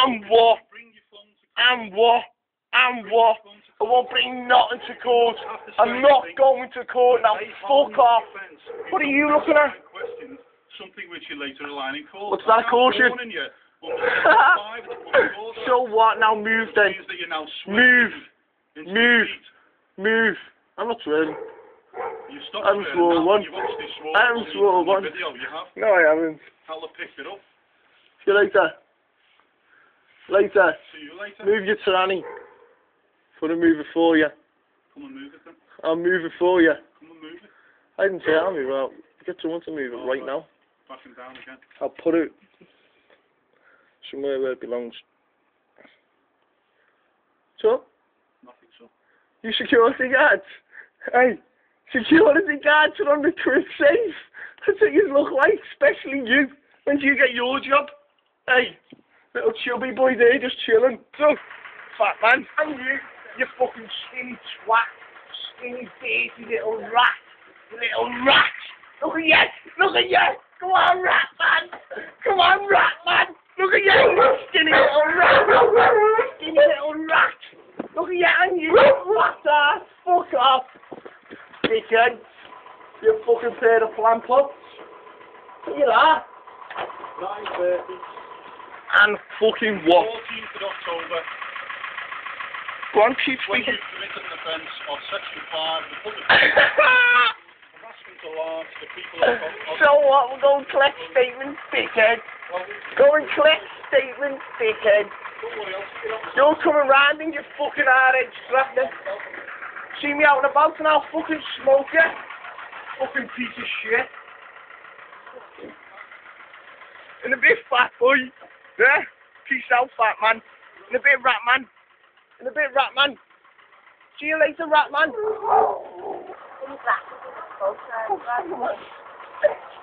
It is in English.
And what? And what? And what? I won't bring nothing to court. I'm not going to court now. Fuck off. What are you looking at? Something which you later align in court. What's that caution? So what? Now move then. Move. Move. Move. I'm not swearing. I haven't sworn once. I haven't sworn once. No, I haven't. I'll pick it up. See you later. Later. See you later. Move your tranny. I'm gonna move it for you. Come and move it then. I'll move it for you. Come and move it. I didn't say I'll move it. I'll get someone to move it right now. Back him down again. I'll put it somewhere where it belongs. So? Nothing so. You security guards? Hey, security guards are on the crib safe. That's what you look like, especially you. When do you get your job? Hey, little chubby boy there just chilling. So, fat man. And you fucking skinny twat. Skinny, dirty little rat. Little rat. Look at you. Look at you. Come on, rat man. Come on, rat man. Look at you. Skinny little rat. Skinny little rat. Look at you and you. Rat ass. Fuck off. Dickhead. You fucking pair of plant pots. Look at that. 9:30. And fucking what? 14th of October. Go on, keep When speaking. you've committed an offence of Section 5 of the Public Harassment Alarm to the people of... So what? We'll go and collect statements, dickhead. Go and collect statements, dickhead. You're coming round in your fucking hard-edge strapper. See me out and about and I'll fucking smoke you. Fucking piece of shit. In a bit, fat boy. Yeah? Peace out, fat man. In a bit, rat man. In a bit, rat man. See you later, rat man.